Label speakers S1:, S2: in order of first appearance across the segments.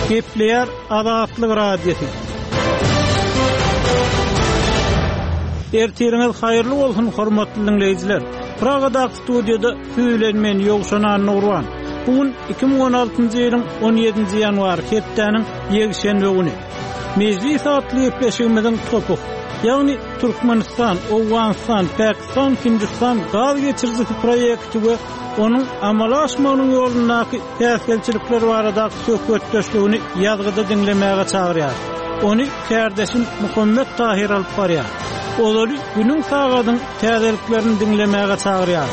S1: Gepleýär Azatlyk radiosu. Ertiriňiz haýyrly bolsun hormatly dinleýijiler. Pragada studiýada süýlenmen ýogşanan Nurwan. Bugun 2016-njy ýylyň 17-nji ýanwary hepdeniň ýegşenbe güni. Meclis atly ýepleşigimiziň topuk, ýagny Türkmenistan, Awganistan, Pakistan, Hindistan gaz geçirjisi proýekti we onun amala aşmagynyň ýolundaky täsirçilikler barada söhbetdeşligini ýazgyda dinlemäge çagyrýar. Onu kärdeşim Muhammed Tahir alyp barýar. Olary günüň sagadyň täzeliklerini dinlemäge çagyrýar.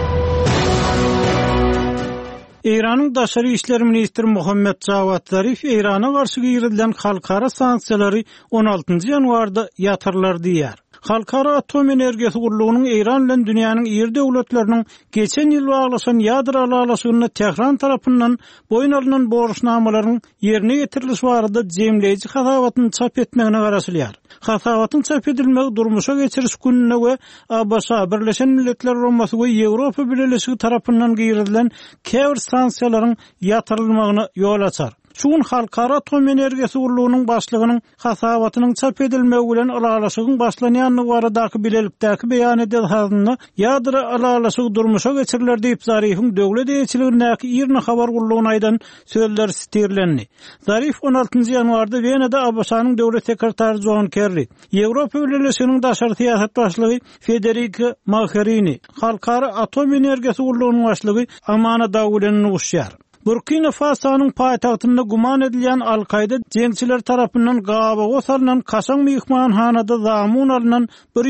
S1: İran'ın Daşary işler ministri Muhammed Javad Zarif İran'a karşı girilen halkara sanksiýalary 16-njy ýanwarda ýatyrlar diýär. Halkara Atom Enerjisi Gurulugynyň İran bilen dünýäniň ýer döwletleriniň geçen ýyl baglaşan ýadro alalaşygyny Tehran tarapyndan boyun alynan borçnamalaryň ýerine getirilişi barada jemleýici hasabatyny çap etmegine garaşylýar. Hasabatyň çap edilmegi durmuşa geçiriş gününe we ABC Birleşen Milletler Romasy we Ýewropa Birleşigi tarapyndan girilen käbir sanksiýalaryň ýatyrylmagyna ýol açar. Şuň halkara Atom Enerjisi Gurulugynyň başlygynyň hasabatynyň çap edilmegi bilen alalaşygyň başlanýanyny baradaky bilelikdäki beýan edilýänini ýadro alalaşygy durmuşa geçiriler diýip Zarifiň döwlet eýçiligindäki ýerine habar gurulugyny aýdan sözler stirlendi. Zarif 16-njy ýanwarda Wenada ABC-nyň döwlet sekretary John Kerry, Ýewropa Birleşiginiň daşary siýasat başlygy Federica Mogherini, halkara Atom Enerjisi Gurulugynyň başlygy Amana Dawulyny uguşýar. Burkina Faso'nun paýtagtynda guman edilýän Al-Qaida jeňçiler tarapyndan gabaga salynan Kaşan mehmanhanada zamun alynan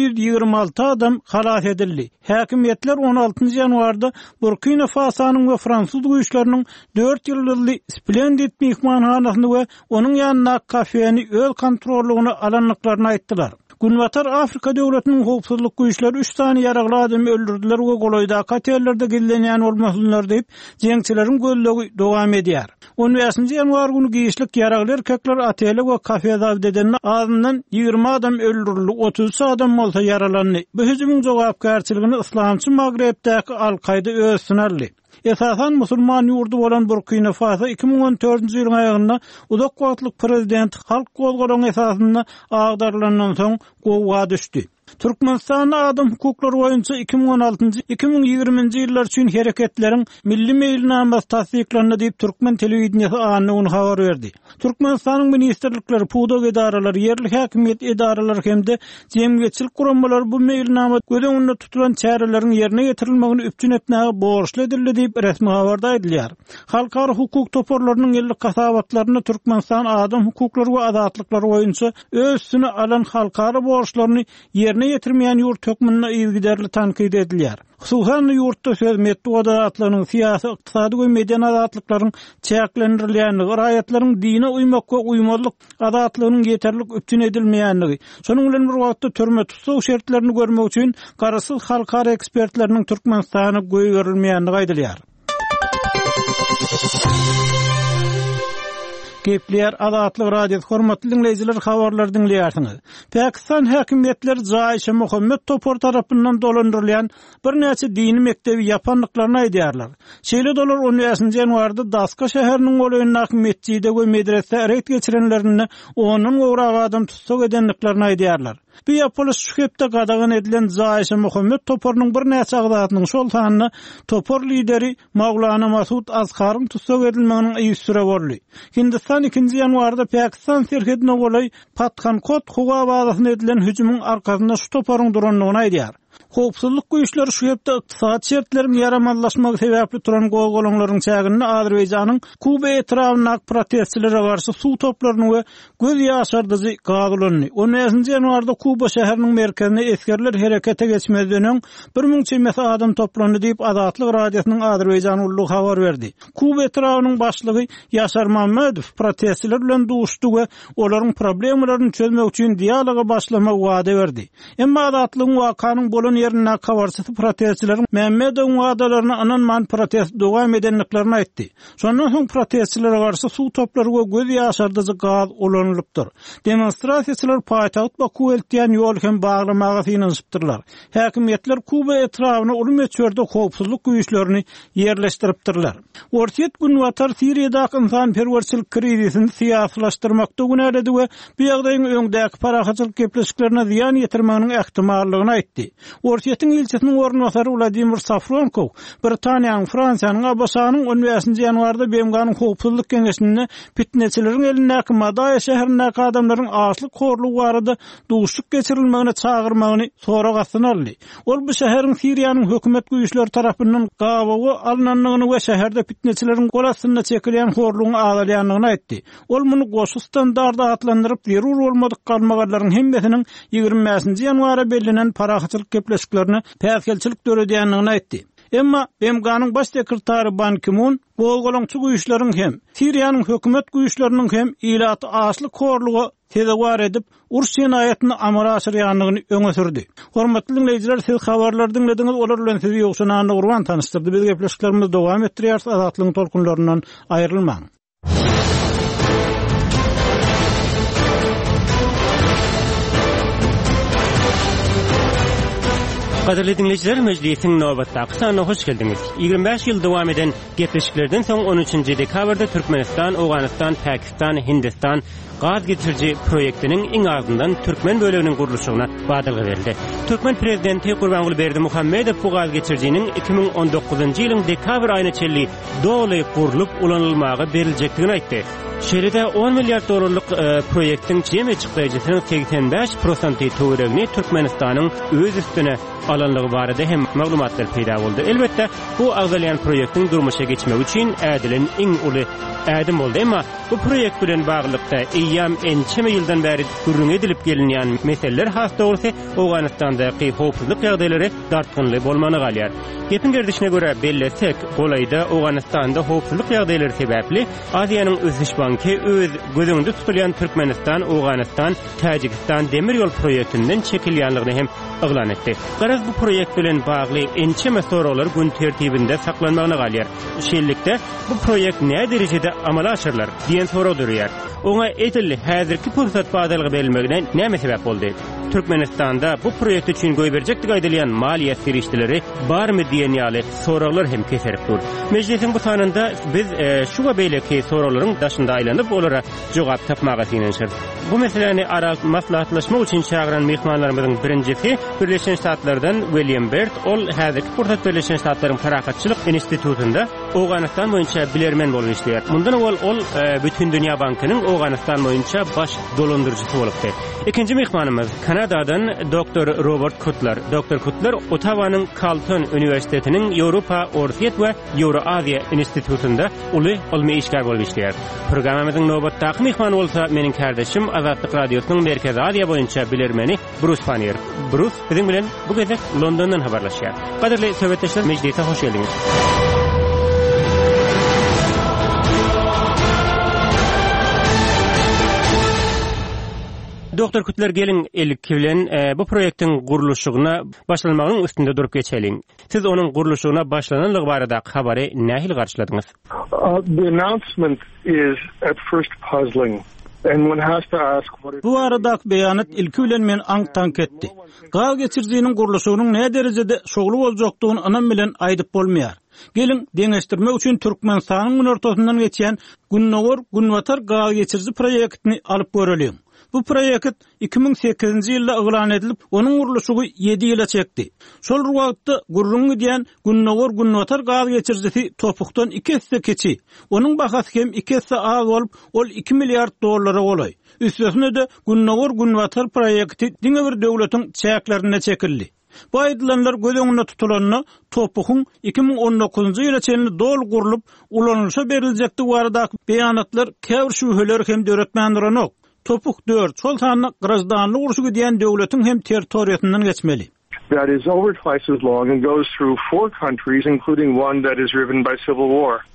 S1: 126 adam halas edildi. Häkimetler 16-njy ýanwarda Burkina Faso'nun we Fransuz güýçleriniň 4 ýyllyk Splendid mehmanhanasyny we onuň ýanyna kafeni öz kontrolüne alanlyklaryny aýtdylar. Günbatar Afrika döwletiniň howpsuzlyk güýçleri 3 tane ýaragly adamy öldürdiler we golaýda katerlerde gillenýän bolmasylar diýip jeňçileriň gözlegi dowam edýär. 15-nji ýanwar güni giýişlik ýaragly erkekler ately we kafe zawdedenini azyndan 20 adam öldürildi, 30 adam bolsa yaralandy. Bu hüjümüň jogapkärçiligini Islamçy Magrebdäki Al-Qaida öz üstüne aldy. Esasan musulman ýurdu bolan Burkina Faso 2014-nji ýylyň aýagynda uzak wagtlyk prezident halk gozgolany esasynda agdarlandan soň gowga düşdi. Türkmenistan adam hukuklary boýunça 2016-2020-nji ýyllar üçin hereketleriň milli meýilnamasy tasdiklandy diýip Türkmen telewizionyny anyny habar berdi. Türkmenistanyň ministrlikleri, pudog edaralary, ýerlik häkimiýet edaralary hemde jemgyýetçilik gurammalary bu meýilnama göz öňünde tutulan çäreleriň ýerine getirilmegini üpçün etmäge borçly edildi diýip resmi habarda edilýär. Halkara hukuk toporlarynyň ýyllyk kasabatlaryny Türkmenistan adam hukuklary we azatlykları boýunça öz üstüne alan halkara borçlaryny ýerine getirmeýän ýurt hökmüne ýygyderli tankyd edilýär. Hususan ýurtda söz metdu adatlarynyň syýasy, ykdysady we median adatlyklaryň çäklendirilýänligi, raýatlaryň dine uymak we uýmalyk adatlygynyň ýeterlik üpçün edilmeýänligi, şonuň bilen bir wagtda törme tutsaw şertlerini görmek üçin garaşsyz halkara ekspertleriniň Türkmenistana goýberilmeýänligi aýdylýar. Gepleýär Azatlyk radiosu hormatly dinleýijiler, habarlar dinleýärsiňiz. Pakistan häkimetleri Jaýşe Muhammed Topor tarapyndan dolandyrylýan bir näçe dini mektebi ýapanlyklaryny aýdýarlar. Şeýle dolar 15-nji ýanwarda Daska şäheriniň goýundaky mesjide we medrese eret geçirenlerini onun gowrak adam tutsak edenliklerini aýdýarlar. Bu ýapylyş şu hepde gadagan edilen Jaýşe Muhammed Topornyň bir näçe agdatynyň şol sanyny Topor lideri Mawlana Masud Azkaryň tutsak edilmeginiň ýüzsüre boldy. Hindistan 2-nji ýanwarda Pakistan serhedine golay Pathankot huwa bazasyna edilen hüjümüň arkasynda şu Toporyň duranlygyny aýdýar. Howpsuzlyk güýçleri şu ýerde ykdysat şertleriň ýaramazlaşmagy sebäpli turan gowgolanyň çägini Azerbaýjanyň Kuba etrawyna protestçilere garşy suw toplaryny we göz ýaşardyjy gaýlandy. 15-nji ýanwarda Kuba şäheriniň merkezine eskerler herekete geçmezden 1000 çemesi adam toplandy diýip Azatlyk radiosynyň Azerbaýjan ullugy habar berdi. Kuba etrawynyň başlygy Ýaşar Mammadow protestçiler bilen duşdy we olaryň problemlaryny çözmek üçin dialoga başlamak wada berdi. Emma Azatlygyň wakanyň bolan ýerine kawarsyty protestçilerin Mehmedowyň wagdalaryna ananman protest dowam edenliklerini aýtdy. Şondan soň protestçilere garşy suw toplary we göz ýaşardyjy gaz ulanylypdyr. Demonstrasiýaçylar paýtagyt Baku eltýän ýol hem baglamaga synanypdyrlar. Häkimetler Kuba etrawyna uly meçherde howpsuzlyk güýçlerini ýerleşdiripdirler. Ortiýet günwatar Siriýadaky insanperwerçilik krizisini siýasylaşdyrmakda güneledi we bu ýagdaýyň öňdäki parahatçylyk gepleşiklerine ziýan ýetirmeginiň ähtimallygyny aýtdy. Ortiýetiň ilçesiniň ornwasary Vladimir Safronkov Britaniýanyň, Fransiýanyň, Abasanyň 15-nji ýanwarda BMG'nyň howpsuzlyk keňeşinde fitneçileriň elindäki Madaya şäherindäki adamlaryň açlyk horlugy barada duşluk geçirilmegine çağırmagyny soragasyny aldy. Ol bu şäheriň Siriýanyň hökümet güýçleri tarapyndan gabagy alnanlygyny we şäherde fitneçileriň golasyna çekilýän horlugyny agdalýanlygyny aýtdy. Ol muny goşu standarda atlandyryp zerur bolmadyk galmagallaryň hemmesiniň 20-nji ýanwara bellenen parahatçylyk gepleşiklerini päsgelçilik döredýänligini aýtdy. Emma BMG'nyň baş sekretary Ban Ki-moon golgolaňçy güýçleriň hem Siriýanyň hökümet güýçleriniň hem ilaty açlyk horlugy tezewar edip uruş jenaýatyny amala aşyrýanlygyny öňe sürdi. Hormatly dinleýijiler, siz habarlary dinlediňiz, olar bilen sizi ýokşunany urban tanıştyrdy. Biz gepleşiklerimiz dowam etdirýär, azatlygyň tolkunlaryndan aýrylmaň.
S2: Qadirli dinleyijiler, mejlisiň nowbatdaky sanatyna hoş geldiňiz. 25 ýyl dowam eden gepleşiklerden soň 13-nji dekabrda Türkmenistan, Awganistan, Pakistan, Hindistan gaz geçirji proýektiniň iň azyndan Türkmen böleginiň guruluşyna badalgy berildi. Türkmen prezidenti Gurbanguly Berdimuhammedow bu gaz geçirjiniň 2019-njy ýylyň dekabr aýyna çelli doly gurulup ulanylmagy berilejekdigini aýtdy. Şeýle 10 milliard dolarlyk proýektiň jeme çykdyjysynyň 85% töweregini Türkmenistanyň öz üstüne alanlygy barada hem maglumatlar peýda boldy. Elbetde bu agdalýan proýektiň durmuşa geçmegi üçin ädilin iň uly ädim boldy. Emma bu proýekt bilen baglykda eýýam ençeme ýyldan bäri gürrüň edilip gelinýän meseleler hasta bolsa, Awganistandaky howpsuzlyk ýagdaýlary dartgynly bolmany galýar. Gepin gerdişine göre belletsek, golayda Awganistanda howpsuzlyk ýagdaýlary sebäpli Aziýanyň ösüş banky öz gözüňde tutulýan Türkmenistan, Awganistan, Täjikistan demir ýol proýektinden çekilýänligini hem yglan etdi. Garaz bu proýekt bilen bagly ençeme soralar gün tertibinde saklanmagyna galýar. Şeýlelikde bu proýekt näme derejede amala aşyrlar diýen soraw durýar. Oňa etilli häzirki pursat badalgy berilmegine näme sebäp boldy? Türkmenistanda bu proýekt üçin goýberjekdik aýdylýan maliýet serişdileri barmy diýen ýaly sorawlar hem keserip dur. Mejlisiň bu sanynda biz şu gabeýleki sorawlaryň daşynda aýlanyp olara jogap tapmaga synanýar. Bu meseleni ara maslahatlaşmak üçin çağıran mehmanlarymyzyň birincisi Birleşen Ştatlardan William Bert. Ol häzirki pursat Birleşen Ştatlaryň Parahatçylyk institutunda Awganistan boýunça bilermen bolup işleýär. Mundan ol bütün dünýä bankynyň Awganistan boýunça baş dolandyrjysy bolupdy. İkinji mehmanymyz Kanadadan Dr. Robert Kutler. Dr. Kutler Ottawanyň Carleton Üniversitetiniň Ýewropa, Ortiýet we Ýewroaziýa institutunda uly ilmi işgär bolup işleýär. Programmamyzyň nowbatdaky mehmany bolsa meniň kardeşim Azatlyk radiosynyň Merkezi Aziýa boýunça bilermeni Bruce Fanier. Bruce, biziň bilen bu gece Londondan habarlaşýar. Gaderli söhbetdeşler, mejlise hoş geldiňiz. Dr. Kutler, gelin ilki bilen bu proýektiň guruluşyna başlanmagynyň üstünde durup geçelim. Siz onuň guruluşyna başlananlygy barada habary nähil garşyladyňyz?
S3: The announcement is at first puzzling.
S1: Bu aradak beýanat ilki bilen men aňtank etdi. Gaz geçirjiniň guruluşynyň näme derejede şogly boljakdygyny anam bilen aýdyp bolmaýar. Gelin deňeşdirmek üçin Türkmenistanyň ortasyndan geçýän Günnowar Günwatar gaz geçirji proýektini alyp görelim. Bu proýekt 2008-nji ýylda yglan edilip, onuň guruluşy 7 ýyla çekdi. Şol wagtda gurrun diýen Günnowar Günwatar gaz geçirjisi topukdan 2 hisse keçi. Onuň bahasy hem 2 hisse az bolup, ol 2 milliard dollara golay. Üstesine de Günnowar Günwatar proýekti diňe bir döwletiň çäklerine çekildi. Bu aýdylanlar göz öňünde tutulanyny topugyň 2019-njy ýyla çenli dol gurulup ulanylşa berilejekdi baradaky beýanatlar käbir şübheler hem döretmändirenok. Topuk 4, şol sanyny grazdanly uruşy diýen döwletiň hem territoriýasyndan geçmeli.
S3: That is over twice as long and goes through 4 countries, including one that is riven by civil war.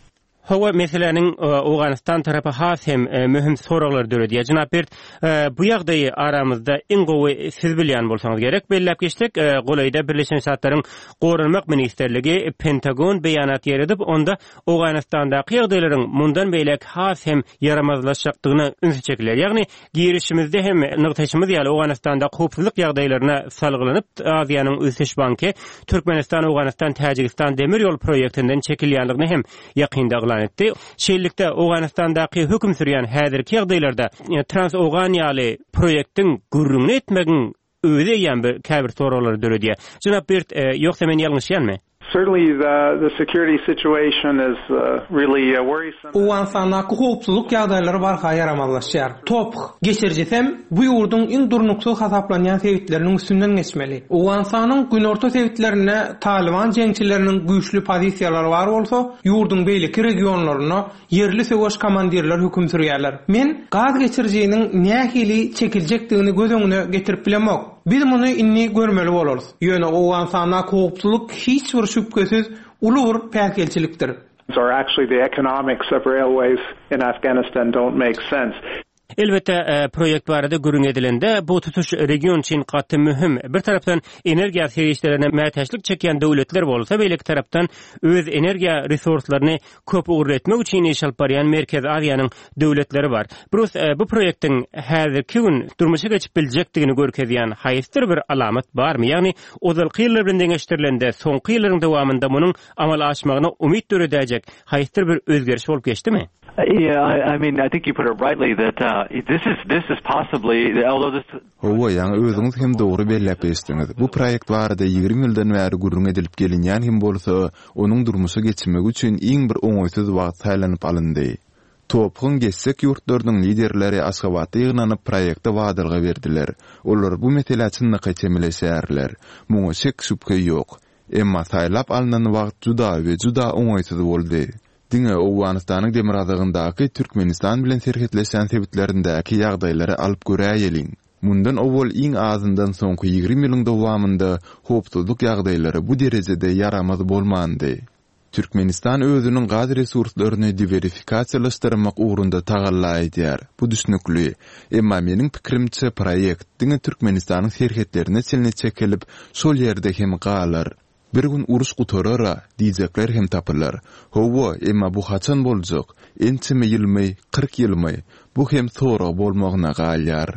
S2: Hava meselenin Awganistan tarapy has hem mühim soraglar döredi. Jynap Bert, bu ýagdaýy aramyzda iň gowy siz bilýän bolsaňyz gerek. Bellep geçdik. Golayda Birleşen Ştatlaryň Gorunmak Ministerligi Pentagon beýanat ýeredip, onda Awganistandaky ýagdaýlaryň mundan beýlek has hem yaramazlaşjakdygyny ünsü çekilýär. Ýagny girişimizde hem nyktaşymyz ýaly Awganistanda howpsuzlyk ýagdaýlaryna salgylanyp, Aziýanyň Ösüş Banky Türkmenistan, Awganistan, Täjikistan demir ýol projektinden çekilýändigini hem ýakynda etti. Şeýlelikde Awganistandaky höküm sürýän häzirki ýagdaýlarda Trans-Awganiýaly projektiň gürrüňini etmegiň öýde ýa bir käbir soraglar döredi. Jynap Bert, ýoksa men ýalňyşýanmy?
S3: Certainly the security situation is really worrisome.
S4: Awganistandaky howpsuzlyk ýagdaýlary barka yaramazlaşýar. Topuk geçirjesem bu ýurdun iň durnukly hasaplanýan sebitleriniň üstünden geçmeli. Awganistanyň günorta sebitlerine Taliban jeňçileriniň güýçlü pozisiýalary bar bolsa, ýurdun beýleki regionlaryna yerli söwüş komandirler höküm sürýärler. Men gaz geçirjeniň nähili çekiljekdigini göz öňüne getirip bilemok. Biz muny inni görmeli bolarys. Ýöne Awganistanyň howpsuzlyk hiç bir şüphesiz ulugur päkelçilikdir.
S3: Or actually the economics of railways in Afghanistan don't make sense.
S2: Elbette projekt barada görüň edilende bu tutuş region için gaty mühim. Bir tarapdan energiýa serýişlerine mätäçlik çekýän döwletler bolsa, beýleki tarapdan öz energiýa resurslaryny köp ugretmek üçin iş alyp barýan Merkez Aziýanyň döwletleri bar. Bu projektiň häzirki gün durmuşa geçip biljekdigini görkezýän haýysdyr bir alamat barmy? Ýagny ozalky ýyllar bilen deňeşdirilende soňky ýyllaryň dowamında munyň amal açmagyna umyt döredäjek haýysdyr bir özgeriş bolup geçdimi?
S5: Yeah, I mean, I think you put it rightly that this is possibly, although this.
S6: Owa ýa-ni özüňiz hem dogry belläp ýetdiňiz. Bu proýekt barada 20 ýyldan bäri gürrüň edilip gelinýän hem bolsa, onuň durmuşa geçirmek üçin iň bir oňaýsız wagt saýlanyp alyndy. Topun geçsek ýurtlarynyň liderleri Aşgabatda ýygnanyp proýekte wagdalga berdiler. Olar bu mesele çynny geçemeleşärler. Muňa şek şüphe ýok. Emma saýlap alynan wagt juda oňaýsız boldy. Diňe Awganistanyň demir azagyndaky Türkmenistan bilen serhetleşen sebitlerindäki ýagdaýlary alyp göräýeliň. Mundan owal iň azyndan soňky 20 ýylyň dowamında howpsuzlyk ýagdaýlary bu derejede yaramaz bolmandy. Türkmenistan özüniň gaz resurslaryny diversifikasiýalaşdyrmak ugrunda tagalla edýär. Bu düşnükli. Emma meniň pikirimçe proýekt diňe Türkmenistanyň serhetlerine çelne çekilip, şol ýerde hem galar. Bir gün uruş gutarara diýjekler hem tapylar. Howa, emma bu haçan boljak? Entime ýylmy, 40 ýylmy. Bu hem sonra bolmagyna galýar.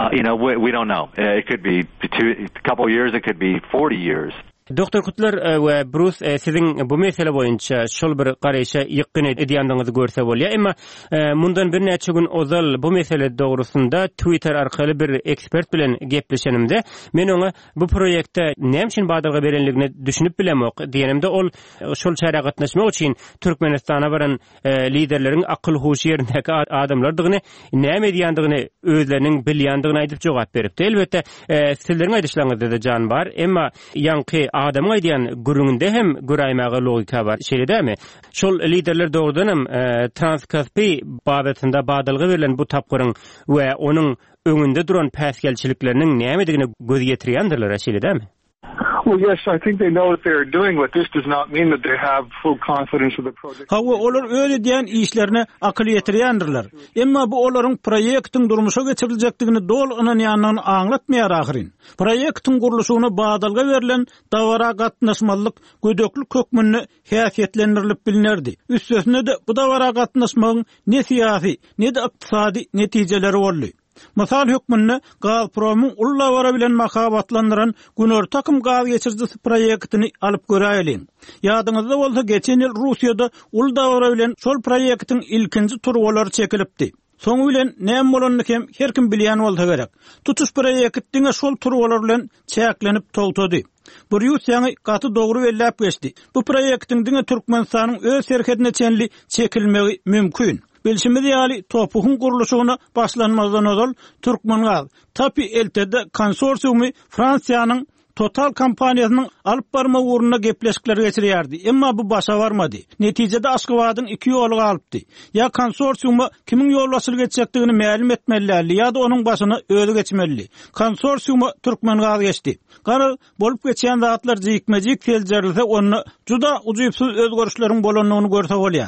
S5: We don't know. It could be a couple of years, it could be 40 years.
S2: Doktor Kutlar we Bruce, sizin bu mesele boyunça şol bir garaýşa ýykyn edýändiňizi görse bolýar. Emma mundan bir näçe gün ozal bu mesele dogrusunda Twitter arkaly bir ekspert bilen gepleşenimde men oňa bu proýekte näme üçin badalga berenligini düşünüp bilemok diýenimde ol şol çara gatnaşmak üçin Türkmenistana baran liderleriň akyl hoş ýerindäki adamlardygyny, näme edýändigini özleriniň bilýändigini aýdyp jogap beripdi. Elbette sizleriň aýdyşlaryňyzda da jan bar, emma ýanky adamga aýdýan gürüňinde hem göräýmäge logika bar. Şeýledämi? Şol liderler dogrudan hem Transkaspi babatynda badalga berilen bu tapgyryň we onuň öňünde duran päsgelçilikleriniň nämedigini göz getirýändirler, şeýledämi?
S3: Well, yes, I think they know what they're doing, but this does not mean that they have full confidence of the project.
S1: Hawa olar öyle diýen işlerini akyl ýetirýändirler. Emma bu olaryň proýektiň durmuşa geçirilejekdigini dolgynanýanyny aňlatmaýar ahyrin. Proýektiň guruluşyna badalga berilen dawara gatnaşmalyk gödöklü kökmünni häsiýetlendirilip bilinerdi. Üstesine de bu dawara gatnaşmagyň ne siýasy, ne de ykdysady netijeleri boldy. Masal hökmünde Gazpromyň ulla bara bilen makabatlandyran Günör takım gaz geçirjisi proýektini alyp göräýeliň. Ýadyňyzda bolsa geçen ýyl Russiýada ulla bara bilen şol proýektiň ilkinji turwalary çekilipdi. Soňu bilen näme bolanyny hem her kim bilýän bolsa gerek. Tutuş proýektiňe şol turwalar bilen çäklenip togtady. Bir ýüzýäňi gaty dogry bellep geçdi. Bu proýektiň diňe Türkmenistanyň öz serhetine çenli çekilmegi mümkin. Bilşimiz ýaly topugyň guruluşyna başlanmazdan ozal Türkmengaz Tapi eltede konsorsiumy Fransiýanyň Total kompaniýasynyň alyp barma ugruna gepleşikler geçirýärdi. Emma bu başa barmady. Netijede Aşgabatyň 2 ýoly galypdy. Ya konsorsiuma kimin ýolbaşyly geçecekdigini ma'lum etmeli, ya da onuň başyna öýle geçmeli. Konsorsiuma Türkmengaz geçdi. Gara bolup geçýän zatlar jykmejik seljerilse onu juda ujuýpsyz özgörüşleriň bolanyny görse bolýar.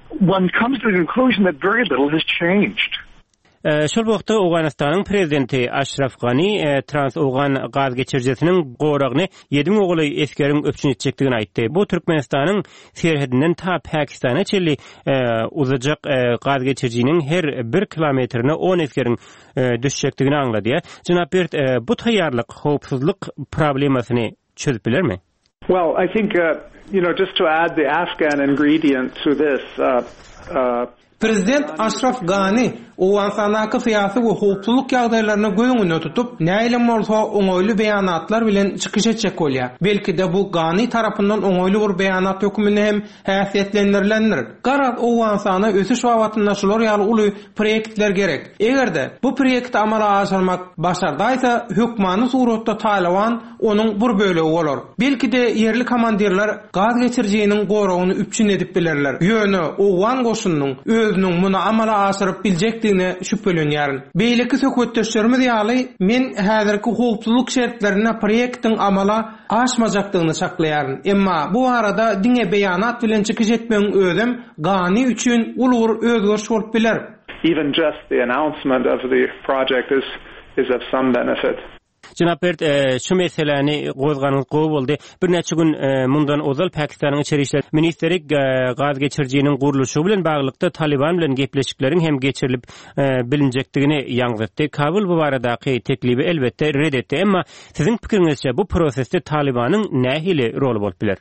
S3: one comes to the conclusion that very little has changed.
S2: Şol wagtda Awganystanyň prezidenti Ashraf Ghani Trans-Awgan gaz geçirjesiniň goragyny 7 oğly eskeriň öpçün etjekdigini aýtdy. Bu Türkmenistanyň serhedinden ta Pakistana çelli uzajak gaz geçirjiniň her 1 kilometrine 10 eskeriň düşjekdigini aňlady. Jynap Bert, bu taýýarlyk howpsuzlyk problemasyny çözüp bilermi?
S7: Well, I think just to add the Afghan ingredient to this
S4: Prezident Ashraf Ghani Awganystanyň syýasy we howpsuzlyk ýagdaýlaryny göňüne tutup, näýle bolsa oňoýly beýanatlar bilen çykyş etjek bolýar. Belki de bu Ghani tarapyndan oňoýly bir beýanat hökmüne hem häsiýetlendirilendir. Garat Awganystana ösüş wagtynda şolar ýaly uly proýektler gerek. Egerde bu proýekti amala aşyrmak başardaýsa, hökmany suratda Taliban onuň bir bölegi bolar. Belki de yerli komandirler gaz geçirjiginiň goragyny üpçün edip bilerler. Ýöne Awgan goşunynyň özüniň muny amala aşyryp biljekdigine şüphelenýär. Beýleki söhbetdeşlerimiz ýaly men häzirki howpsuzlyk şertlerine proýektiň amala aşmajakdygyny saklaýaryn. Emma bu arada diňe beýanat bilen çykyş etmeň özüm Ghani üçin ulur özgörüş bolup biler.
S7: Even just the announcement of the project is of some benefit.
S2: Jynap Bert, şu meseleni gozganyň gowy boldy. Bir neçe gün mundan ozal Pakistanyň içeri işler ministeri gaz geçirjiginiň guruluşy bilen baglykda Taliban bilen gepleşikleriň hem geçirilip bilinjekdigini ýaňlatdy. Kabul bu baradaky teklibi elbetde red etdi. Emma siziň pikiriňizçe bu prosesde Talibanyň nähili rol bolup biler?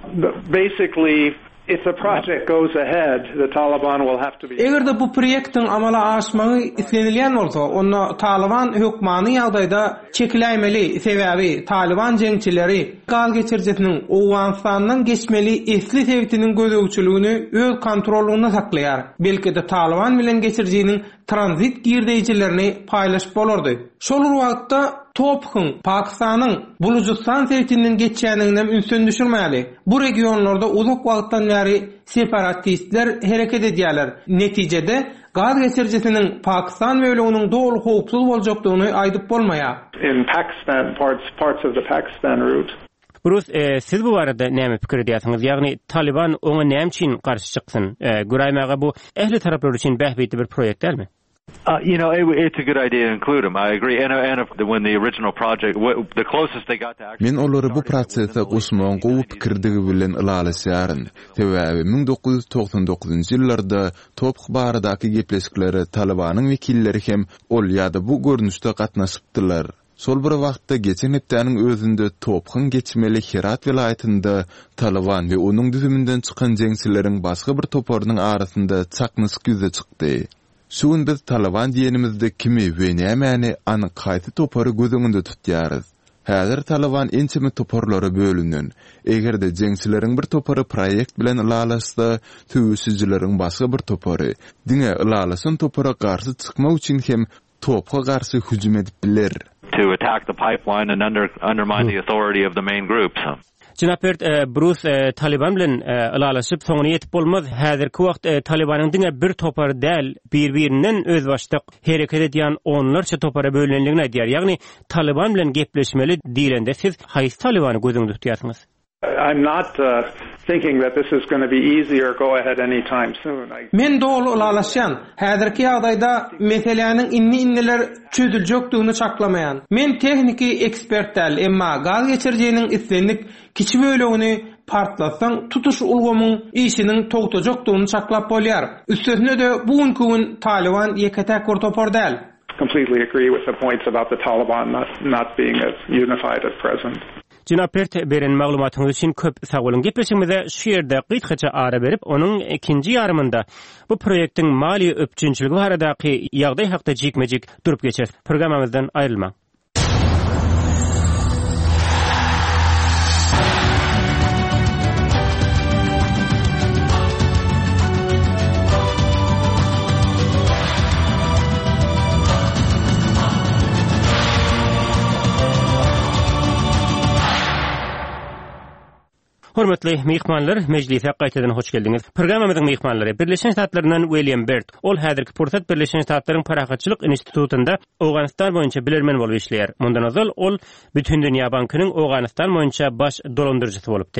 S7: Basically, if the project goes ahead, the Taliban will have to be...
S4: Egerde bu proýektiň amala aşmagy islenilýän bolsa, onda Taliban hökmany ýagdaýda çekilämeli. Sebäbi Taliban jeňçileri gaz geçirjesiniň Awganystanyň geçmeli esli sebitiniň gözegçiligini öz kontrolugyna saklaýar. Belki de Taliban bilen geçirjiginiň tranzit girdeýijilerini paýlaşyp bolardy. Şol wagtda Topkun Pakistanyň Bulujistan sebitinden geçýändigini ünsün düşürmäli. Bu regionlarda uzak wagtdan bäri separatistler hereket edýärler. Netijede gaz geçirjesiniň Pakistan bölüginiň dogry howpsuz boljakdygyny aýdyp bolmaýar.
S7: In Pakistan, parts of the Pakistan route.
S2: Bruce, siz bu arada näme pikir edýärsiňiz? Ýagny Taliban oňa näme üçin garşy çyksyn? Güraýmaga bu ähli taraplar üçin bähbetli bir proýekt dälmi?
S5: It's a good idea to include them. I agree. And when the original project, the closest they got to actually...
S6: Men olary bu prosesde gusmaň gowy pikirdigi bilen ılalasýaryn. Sebäbi 1999-njy ýyllarda Topk baradaky gepleşikleri Talibanyň wekilleri hem ol ýa-da bu görnüşde gatnaşypdylar. Sol bir wagtda geçen hepdeniň özünde Topkyň geçmeli Herat vilayetinde Taliban we onuň düzümünden çykan jeňçileriň başga bir toparynyň arasynda çaknyşyk ýüze çykdy. Şuň biz Taliban diýenimizde kimi we nämäni anyk gaýty topary gözüňde tutýarys. Häzir Taliban ençemi toparlary bölünen. Egerde jeňçileriň bir topary proýekt bilen ılalaşsa, tüwüsizleriň başga bir topary, diňe ılalaşan topara garşy çykmak üçin hem Topga garşy hüjüm edip biler.
S5: To attack the pipeline and undermine the authority of the main groups.
S2: Jynap Bert, Bruce Taliban bilen ılalaşyp soňuna ýetip bolmaz. Häzirki wagt Talibanyň diňe bir topary däl, bir-birinden öz başda hereket edýän onlarça topara bölünenligini aýdýar. Ýagny Taliban bilen gepleşmeli diýilende siz haýsy Talibany gözüňde tutýarsyňyz?
S7: I'm not thinking that this is going to be easy or go ahead anytime soon.
S4: Men dogry ulalaşýan, häzirki ýagdaýda meseleniň inni-inniler çözüljekdigini çaklamaýan. Men tehniki ekspert däl, emma gaz geçirjiginiň islendik kiçi bölegini partlatsaň tutuş ulgamyň işiniň togtajakdygyny çaklap bolýar. Üstesine de bugünkü gün Taliban ýeketek bir topar däl.
S7: Completely agree with the points about the Taliban not being as unified at present.
S2: Jynap Bert, beren maglumatyňyz üçin köp sag bolun. Gepleşigimize şu ýerde gıtgaça ara berip, onuň ikinji ýarymynda bu proýektiň mali öpçünçiligi baradaky ýagdaý hakda jikmejik durup geçer. Programamyzdan aýrylmaň. Hormatly mehmanlar, mejlise gaýtadan hoş geldiňiz. Programmamyzyň mehmanlary Birleşen Ştatlaryndan William Bert. Ol häzirki pursat Birleşen Ştatlaryň Parahatçylyk institutunda Awganystan boýunça bilermen bolup işleýär. Mundan ozal ol bütün dünýä bankynyň Awganystan boýunça baş dolandyrjysy bolupdy.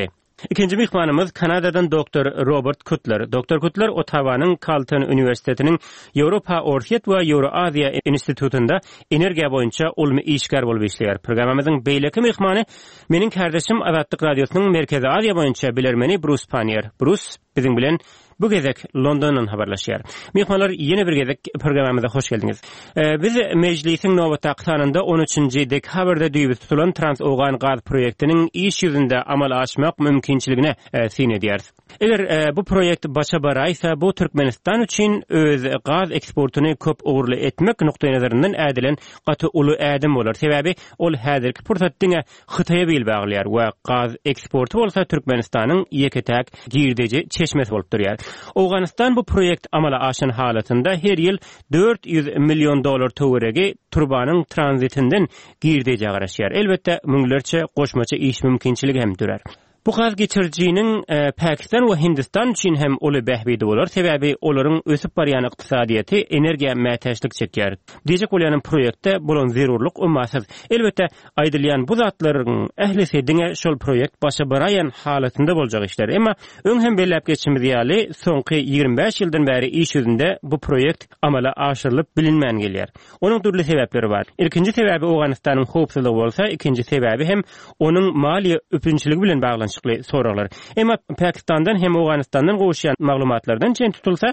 S2: İkinci mihmanımız Kanadadan Dr. Robert Cutler. Dr. Cutler Ottawa'nın Carleton Üniversiteti'nin Europa Orhiyet we Euro-Aziya Institutunda energiya boyunça ulmy işgär bolup işleýär. Programmamyzyň beýleki mihmany meniň kardeşim Azatlyk Radiosynyň Merkezi Aziya boyunça bilermeni Bruce Panier. Bruce biziň bilen bu gezek Londondan habarlaşýar. Mihmanlar ýene bir gezek programmamyza hoş geldiňiz. Biz meclisiň nowat aqsanynda 13-nji dekabrda düýbüt tutulan Trans-Ogan gaz proýektiniň iş ýüzünde amal açmak mümkinçiligine sin edýär. Eger bu proýekt başa baraýsa, bu Türkmenistan üçin öz gaz eksportuny köp ugurly etmek nukdaý nazaryndan ädilen gaty uly ädim bolar. Sebäbi ol häzirki pursatdyňa Hytaýa bel baglaýar we gaz eksportu bolsa Türkmenistanyň ýeketäk girdeji çeşmesi bolup durýar. Awganistan bu proýekt amala aşan halatynda her ýyl $400 milyon töweregi turbanyň tranzitinden girdeji garaşýar. Elbetde müňlerçe goşmaça iş mümkinçiligi hem durar. Bu gaz geçirjiniň Pakistan we Hindistan üçin hem uly bähbidi bolar. Sebäbi olaryň ösüp barýan ykdysadyýaty energiýa mätäçlik çekýär. Diýjek bolýan proýektde bolan zerurluk ummasyz. Elbetde aýdylýan bu zatlaryň ählisi diňe şol proýekt başa baraýan halatynda boljak işler. Emma öň hem belläp geçmedi ýaly soňky 25 ýyldan bäri iş ýüzünde bu proýekt amala aşyrylyp bilinmän gelýär. Onuň türlü sebäpleri bar. Ilkinji sebäbi Awganistanyň howpsuzlygy bolsa, ikinji sebäbi hem onuň maliýe öpünçiligi bilen baglanýar. Soralar. Emma Pakistandan hem Awganistandan goşýan maglumatlardan çen tutulsa,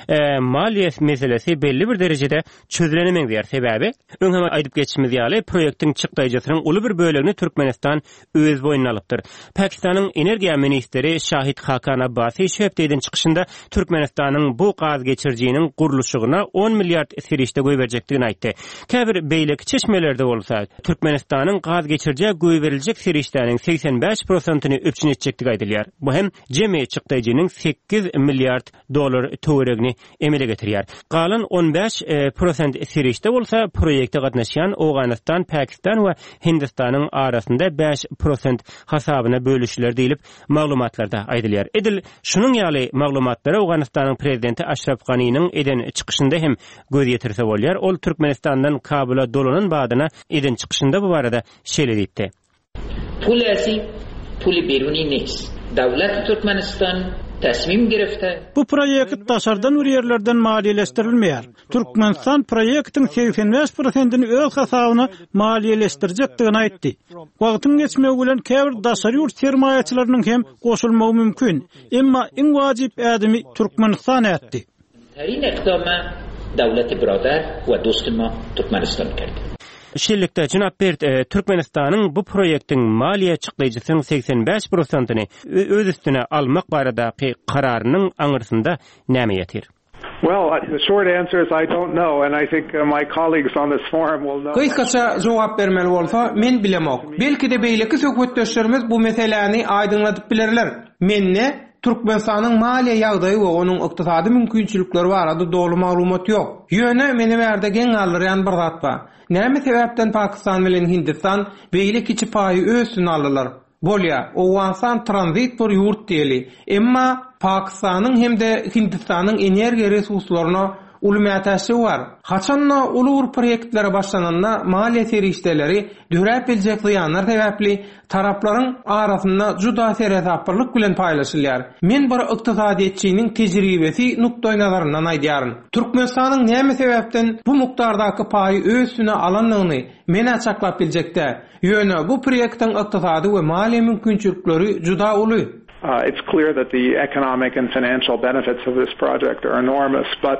S2: maliýe meselesi belli bir derejede çözülenemeň diýär. Sebäbi öňe aýdyp geçmedi ýaly proýektiň çykdaýjasynyň uly bir bölegini Türkmenistan öz boýuna alypdyr. Pakistanyň energiýa ministeri Şahid Hakan Abbasi şeýpden çykyşynda Türkmenistanyň bu gaz geçirjiniň guruluşyna 10 milliard sirişde goý berjekdigini aýtdy. Käbir beýleki çeşmelerde bolsa, Türkmenistanyň gaz geçirjä goý beriljek sirişdäniň 85%-ny öpçün etjekdigi aýdylýar. Bu hem jemi çykdaýjynyň $8 milliard töweregini emele getirýär. Galan 15% sirişde bolsa, proýekde gatnaşýan Awganistan, Pakistan we Hindistanyň arasynda 5% hasabyna bölüşler diýilip maglumatlarda aýdylýar. Edil şunyň ýaly maglumatlary Awganistanyň prezidenti Ashraf Ghani'niň eden çykyşynda hem göz ýetirse bolýar. Ol Türkmenistandan Kabula dolanan badyna eden çykyşynda bu barada şeýle diýdi.
S8: پول بیرونی نیست. دولت ترکمنستان تصمیم گرفته.
S1: Bu proýekt daşardan bir ýerlerden maliýeleşdirilmeýär. Türkmenistan proýektiň 85%-ni öz hasabyna maliýeleşdirjekdigini aýtdy. Wagtyň geçmegi bilen käbir daşary ýurt sermaýaçylarynyň hem goşulmagy mümkin. Emma iň wajyp ädimi Türkmenistan etdi.
S8: Tarin iqdama dawlat birodar we dost ma Türkmenistan kerdi.
S2: Şeýlelikde Jynap Bert Türkmenistanyň bu proýektiň maliýe çykdaýjysynyň 85%-ni öz üstüne almak baradaky kararynyň aňyrsynda näme ýetir?
S7: Well, the short answer is I don't know, and I think my colleagues on this forum will know.
S4: Kıyskaça jogap bermeli bolsa, men bilemok. Belki de beýleki söhbetdeşlerimiz bu meseleni aýdynlatyp bilerler. Menne Türkmenistanyň maliýe ýagdaýy we onuň ykdysady mümkinçilikleri barada dogry maglumat ýok. Ýöne meni bärde geň aldyrýan bir zat bar. Näme sebäpden Pakistan bilen Hindistan beýle kiçi paýy ösüni aldylar? Bolýa, Awganistan tranzit bir ýurt diýeli. Emma Pakistanyň hemde Hindistanyň energiýa resurslaryna ulmaýatasy bar. Haçanna ulur proýektlere başlananda maliýe serişdeleri döräp biljek ýanlar sebäpli taraplaryň arasynda juda serhesaplyk bilen paýlaşylýar. Men bir ykdysadyetçiniň tejribesi nukdaý nazaryndan aýdýaryn. Türkmenistanyň näme sebäpden bu mukdardaky paýy ösüne alanlygyny men açıklap biljekde. Ýöne bu proýektiň ykdysady we maliýe mümkinçilikleri juda uly.
S7: It's clear that the economic and financial benefits of this project are enormous, but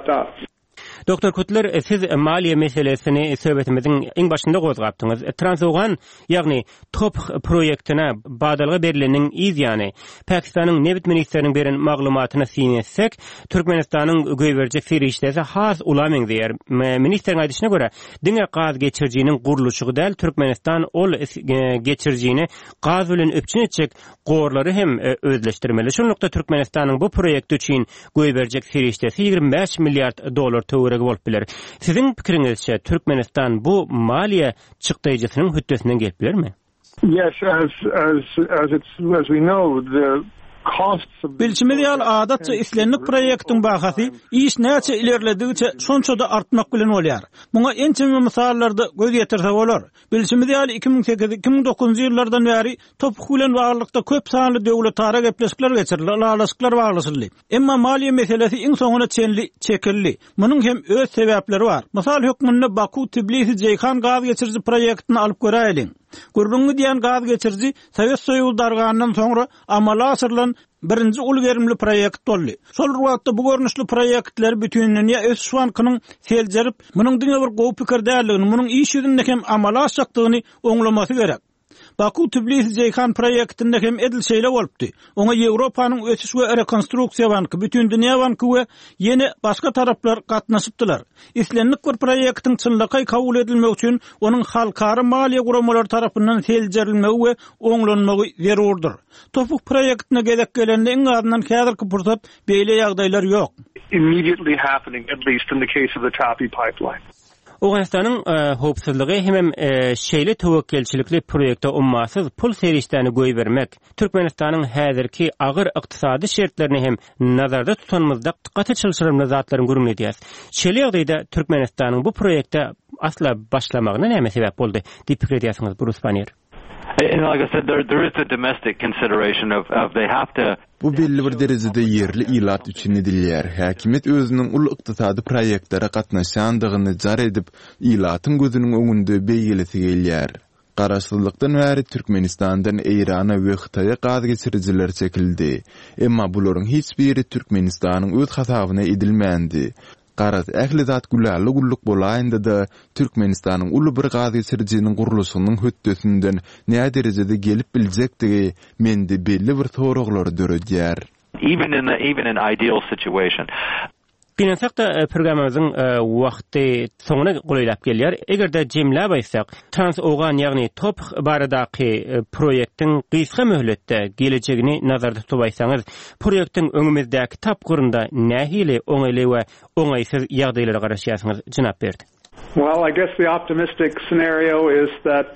S2: Dr. Cutler, siz maliýe meselesini söhbetimiziň iň başynda gozgapdyňyz. Trans-Ogan, ýagny TOP proýektine badalga berileniň ýany Pakistanyň Nebit ministeriniň beren maglumatyna sinetsek, Türkmenistanyň göýberjek serişdesi has ulamyň diýer. Ministeriň aýdyşyna görä, diňe gaz geçirjiniň guruluşy däl Türkmenistan ol geçirjini gaz bilen öpçün etjek gorlary hem özleşdirmeli. Şonlukda Türkmenistanyň bu proýekt üçin göýberjek serişdesi $25 milliard töweregi bolup biler. Siziň pikiriňizçe Türkmenistan bu maliýe çykdaýjysynyň hüddesinden gelip bilermi?
S3: Yes, as we know, the costs of
S1: Bilçimi diýal adatça islenlik proýektiň bahasy iş näçe ilerledigiçe şonça-da artmak bilen bolýar. Muňa ençemi misallarda göz ýetirse bolar. Bilçimi diýal 2008-2009 ýyllardan bäri topuk bilen baglykda köp sanly döwletara gepleşikler geçirildi, alalaşyklar baglaşyldy. Emma maliýe meselesi iň soňuna çekildi. Munyň hem öz sebäpleri bar. Mysal hökmünde Baku Tbilisi Ceyhan gaz geçirji proýektini alyp göräýin. Gurrungy diýen gaz geçirji Sowet Soýuzy dargandan soňra amala asyrylan birinji ulgerimli proýekt boldy. Şol wagtda bu görnüşli proýektler bütünlüğüne öz şuankynyň seljerip, munyň diňe bir gowy pikir däldigini, munyň iş ýüzünde hem amala aşjakdygyny oňlamasy gerek. Baku Tbilisi Ceyhan proýektinde hem edil şeýle bolupdy. Oňa Ýewropanyň ösüş we rekonstruksiýa banky, bütün dünýä banky we ýene başga taraplar gatnaşypdylar. Islenlik bir proýektiň çynlygy kabul edilmek üçin onuň halkara maliýe guramalary tarapyndan seljerilmegi we oňlanmagy zerurdur. Topuk proýektine gezek gelende iň azyndan häzirki pursat beýle ýagdaýlar ýok.
S3: immediately happening, at least in the case of the Tapi pipeline.
S2: Oğuzstanyň howpsuzlygy hem şeýle tewekkelçilikli proýekde ummasyz pul serişdäni goý bermek, Türkmenistanyň häzirki agyr ykdysady şertlerini hem nazarda tutanmazda diqqat çylşyrymly zatlaryň görüňe edýär. Şeýle ýagdaýda Türkmenistanyň bu proýekde asla başlamagyna näme sebäp boldy? Diýip pikir edýärsiňiz, Bruce Panier.
S5: And like I said, there is the domestic consideration of they have to.
S6: Bu belli bir derejede yerli ilat üçin edilýär. Häkimet özüniň ul ykdysady proýektlere gatnaşandygyny jar edip, ilatyň gözüniň öňünde beýgelesi gelýär. Garaşdyrlykdan bäri Türkmenistandan Eýrana we Hytaýa gaz geçirjiler çekildi. Emma bularyň hiç biri Türkmenistanyň öz hasabyna edilmändi. Garaz ähli zat güläli gulluk bolaýynda da Türkmenistanyň uly bir gaz geçirjiniň gurulşynyň hötdesinden näme derejede gelip biljekdigi mende belli bir soraglary döredýär.
S5: Even in ideal situation.
S2: Bilensak da programımızın wagty soňuna goýlap gelýär. Egerde jemläp aýtsak, Trans-Ogan ýagny top baradaky proýektiň gysga möhletde gelecegini nazarda tutup aýtsaňyz, proýektiň öňümizdäki tapgyrynda nähili oňaýly we oňaýsyz ýagdaýlara garaşýarsyňyz jynap berdi.
S7: Well, I guess the optimistic scenario is that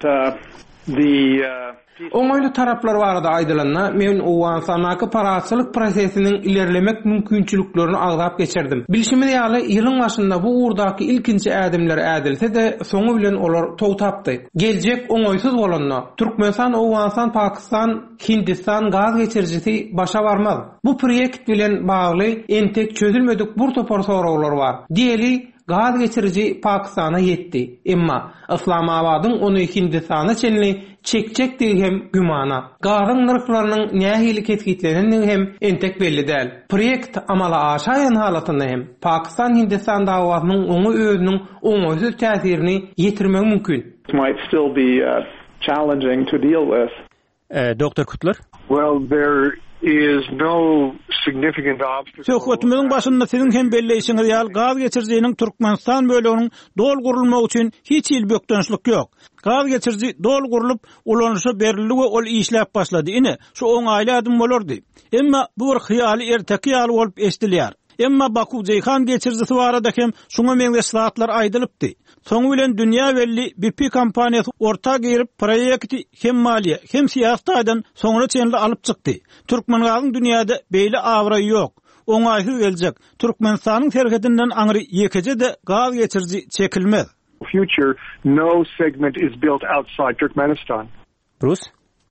S4: Oňaýly taraplar barada aýdylanna men Owansanaky paraçylyk prosesiniň ilerlemek mümkinçiliklerini agzap geçirdim. Bilşimi ýaly ýylyň başynda bu urdaky ilkinji ädimler ädilse de soňu bilen olar tow tapdy. Geljek oňaýsyz bolanna Türkmenistan, Owansan, Pakistan, Hindistan gaz geçirjisi başa barmaz. Bu proýekt bilen bagly entek çözülmedik bir topar soraglar bar. Diýeli gaz geçirji Pakistana yetdi. Emma Islamabadyň onu Hindistana çenli çekçekdigi hem gümana. Gazyň nyrklarynyň nähili ketgitlerini hem entek belli däl. Proýekt amala aşaýan halatynda hem Pakistan Hindistan dawatynyň oňa özüniň oňaýsyz täsirini ýetirmek mümkin.
S7: it might still be challenging to deal with.
S2: Dr. Kutler?
S3: Well, there is no significant obstacle.
S1: Söhbetimiziň başynda siziň hem belleýiňiz ýaly gaz geçirjiniň Türkmenistan böleginiň dol gurulmagy üçin hiç il bökdönçlik ýok. Gaz geçirji dol gurulup ulanışa berildi we ol işläp başlady. Ine şu oňaýly adım bolardy. Emma bu bir hyýaly erteki ýaly bolup esdilýär. Emma Baku Ceyhan geçirjisi barada hem şuňa meňze şartlar aýdylypdy. Soňu bilen dünýä belli BP kompaniýasy ortak girip proýekti hem maliýe hem siýasatydan soňra çenli alyp çykdy. Türkmenistanyň dünýäde beýle awra ýok. Oňaýsy geljek. Türkmenistanyň serhetinden aňry ýekeje de gaz geçirji çekilmez.
S3: Future, no segment is built outside Turkmenistan.
S2: Bruce?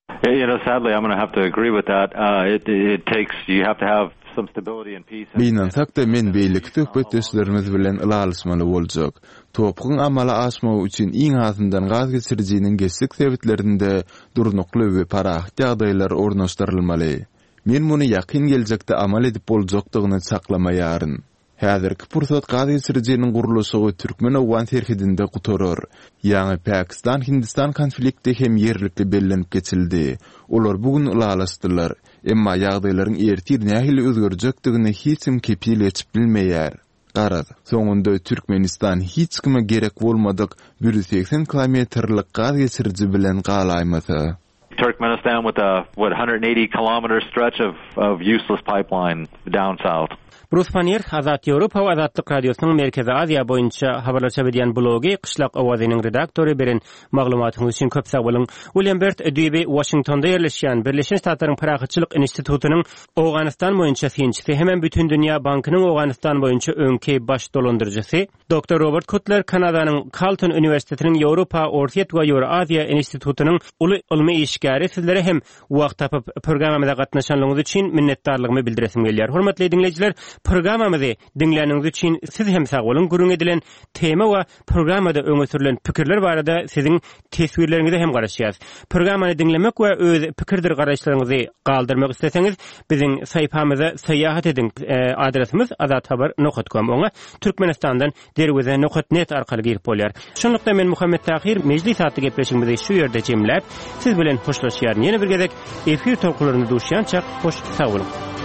S5: Sadly, I'm going to have to agree with that. It takes, you have to have some stability and peace.
S6: Beýnansak da men beýlik töhbetdeşlerimiz bilen ılalysmaly boljak. Topugyň amala aşmagy üçin iň azyndan gaz geçirjiniň geçik sebäplerinde durnukly we parahat ýagdaýlar ornaşdyrylmaly. Men muny ýakyn geljekde amal edip boljakdygyny saklamaýaryn. Häzirki pursat gaz geçirjiniň gurulşy Türkmen-Owan serhedinde gutarır. Ýani Pakistan Hindistan konflikti hem ýerlikli bellenip geçildi. Olar bugün ulalaşdylar. Emma ýagdaýlaryň ertir nähili özgerjekdigini hiç kim kepil etip bilmeýär. Garaz, soňunda Türkmenistan hiç kime gerek bolmadyk 180 kilometrlik gaz geçirji bilen galaýmasy.
S5: Turkmenistan with a 180 kilometer stretch of useless pipeline down south.
S2: Bruce Azat Europa we Azatlyk Radiosynyň Merkezi Aziýa boýunça habarlaşa bilýän blogy Qışlak Awazynyň redaktory beren maglumatyňyz üçin köp sag bolyň. William Bert Ödübi Washingtonda ýerleşýän Birleşen Ştatlaryň Parahatçylyk Institutunyň Awganistan boýunça finçisi hem bütün dünýä bankynyň Awganistan boýunça öňki baş dolandyrjysy Dr. Robert Kotler Kanadanyň Carleton Üniversitetiniň Ýewropa, Orta we Ýewra Aziýa Institutunyň uly ilmi işgäri sizlere hem wagt tapyp programmada gatnaşanlygyňyz üçin minnetdarlygymy bildiresim gelýär. Hormatly dinleýijiler, programmamyzy dinleýäniňiz üçin siz hem sag bolun. Gurun edilen tema we programmada öňe sürülen pikirler barada siziň tesbirleriňize hem garaşýar. Programmany dinlemek we öz pikirdir garaşlaryňyzy galdyrmak isteseňiz, biziň saýpamyza saýahat edin. Adresimiz azathabar.com. Oňa Türkmenistandan derweze.net arkaly girip bolýar. Şonlukda men Muhammed Tahir mejlis satly gepleşigimizi şu ýerde jemläp, siz bilen hoşlaşýar. Ýene bir gezek efir tolkularyny duşýançak hoş sag bolun.